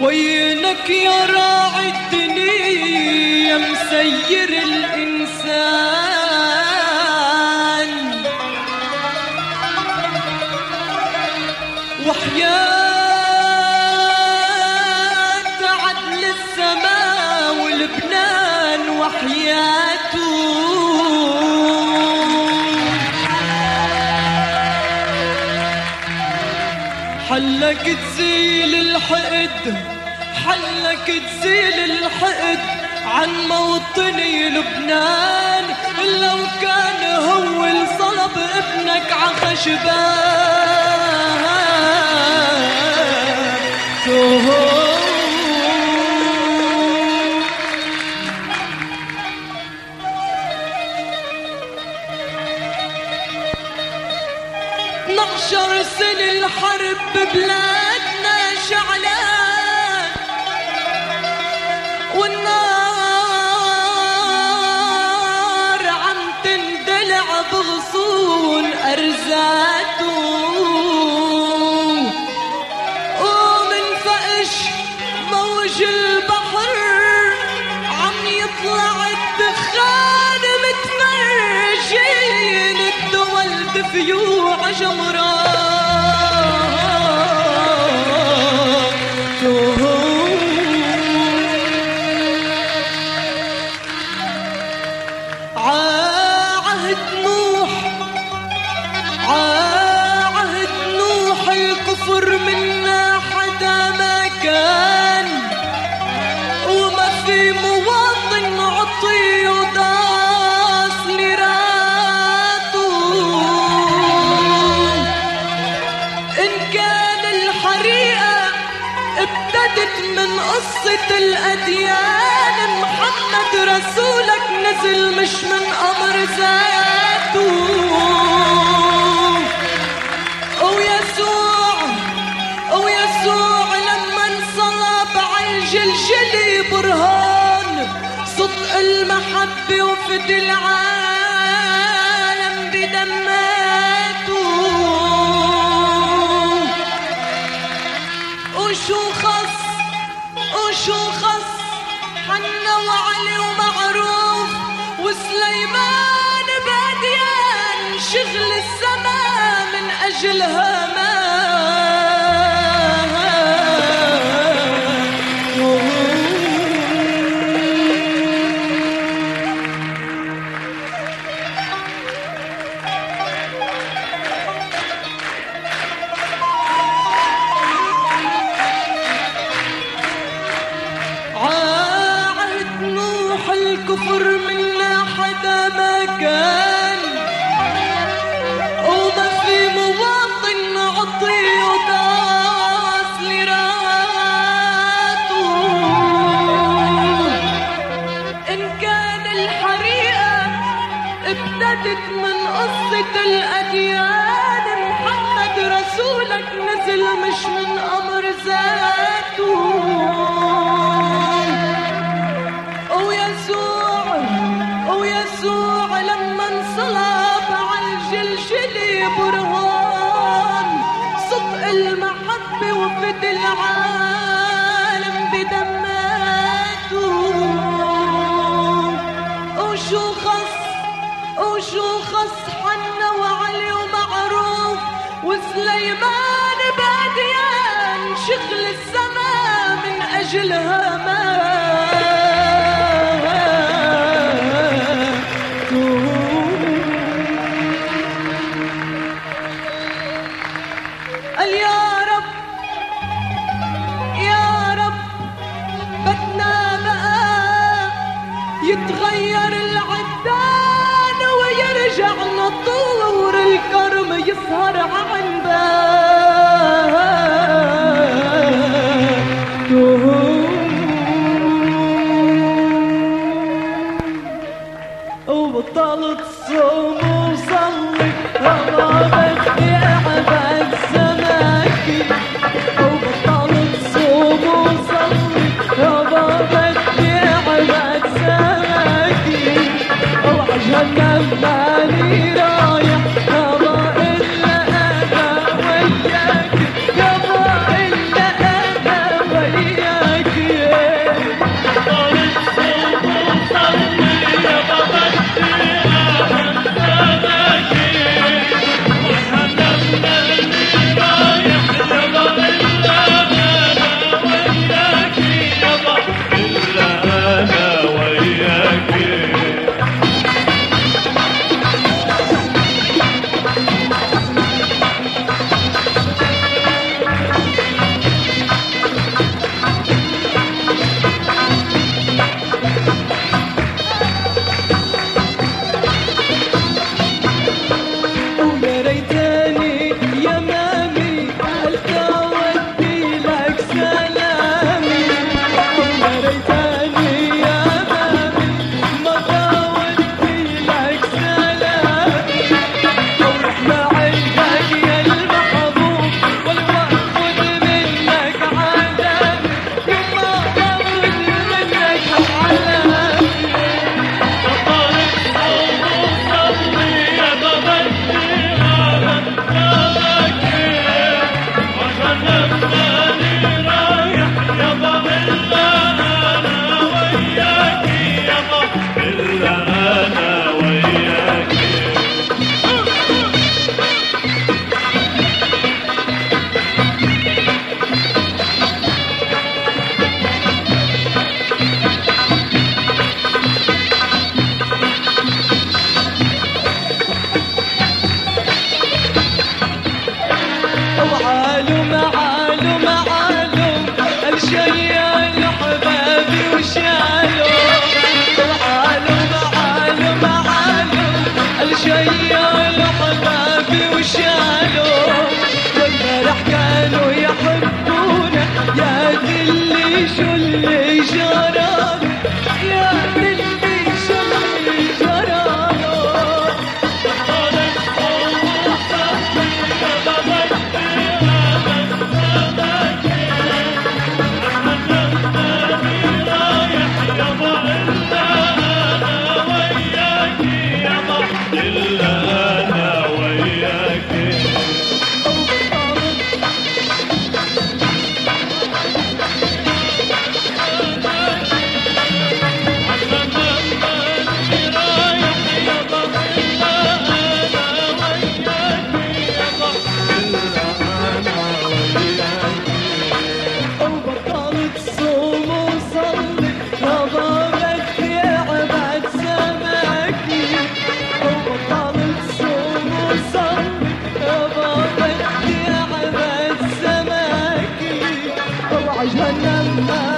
وينك يا راعي الدنيا مسير الإنسان، وحياة عدل السماء والبنان وحياته حلك تزيل الحقد، حلك تزيل الحقد عن موطني لبنان. لو كان هو الصلب ابنك عخشبان نعشر سنة الحرب ببلادنا شعلان، والنار عم تندلع بغصون أرزاته، ومن فقش موج البحر عم يطلع الدخان متفرجين الدول دفيوع جمرات. عهد نوح الكفر منا حدا ما كان، وما في مواطن عطي وداس لراته. إن كان الحريقة ابتدت من قصة الأديان، محمد رسولك نزل مش من أمر ذاته. ويسوع لما انصلب عالجلجلي برهان صدق المحبة وفدي العالم بدماته. وشو خص حنا وعلي ومعروف وسليمان باديان، شغل السماء من أجلها ما الكفر منا حدا ما كان، وما في مواطن عطي وداس لراته. إن كان الحريقة ابتدت من قصة الأديان، محمد رسولك نزل مش من أمر ذاته. ويسوع لما انصلب عالجلجلي برهان صدق المحبة وفدي العالم بدماته. وشو خص حنا وعلي ومعروف وسليمان باديان، شغل السماء من أجلها ما يتغير العدان ويرجع نطور الكرم يسهر عنباته. وبطلت صوم وصلي وما بدي أبعد سماكي. وبطلت صوم وصلي وما بدي أبعد سماكي. وعجل مالي رايح ما إلا جهنم